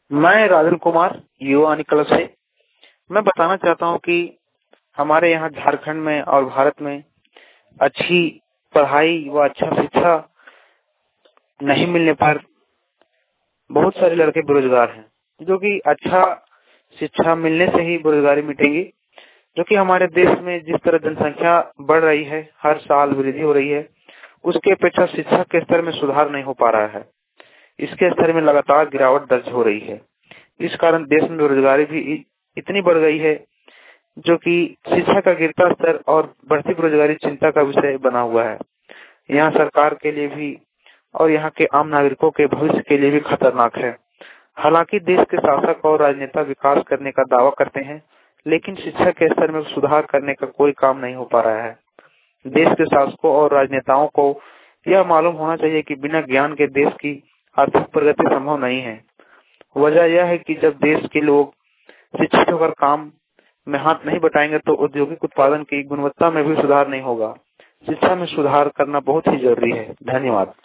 मैं राजन कुमार युवा वाणी क्लब से मैं बताना चाहता हूं कि हमारे यहाँ झारखंड में और भारत में अच्छी पढ़ाई व अच्छा शिक्षा नहीं मिलने पर बहुत सारे लड़के बेरोजगार हैं, जो कि अच्छा शिक्षा मिलने से ही बेरोजगारी मिटेगी। जो कि हमारे देश में जिस तरह जनसंख्या बढ़ रही है, हर साल वृद्धि हो रही है, उसके अपेक्षा शिक्षा के स्तर में सुधार नहीं हो पा रहा है। इसके स्तर में लगातार गिरावट दर्ज हो रही है। इस कारण देश में बेरोजगारी भी इतनी बढ़ गई है, जो कि शिक्षा का गिरता स्तर और बढ़ती बेरोजगारी चिंता का विषय बना हुआ है। यहाँ सरकार के लिए भी और यहाँ के आम नागरिकों के भविष्य के लिए भी खतरनाक है। हालांकि देश के शासक और राजनेता विकास करने का दावा करते हैं, लेकिन शिक्षा के स्तर में सुधार करने का कोई काम नहीं हो पा रहा है। देश के शासकों और राजनेताओं को यह मालूम होना चाहिए कि बिना ज्ञान के देश की आर्थिक प्रगति संभव नहीं है। वजह यह है कि जब देश के लोग शिक्षित होकर काम में हाथ नहीं बटाएंगे तो औद्योगिक उत्पादन की गुणवत्ता में भी सुधार नहीं होगा। शिक्षा में सुधार करना बहुत ही जरूरी है। धन्यवाद।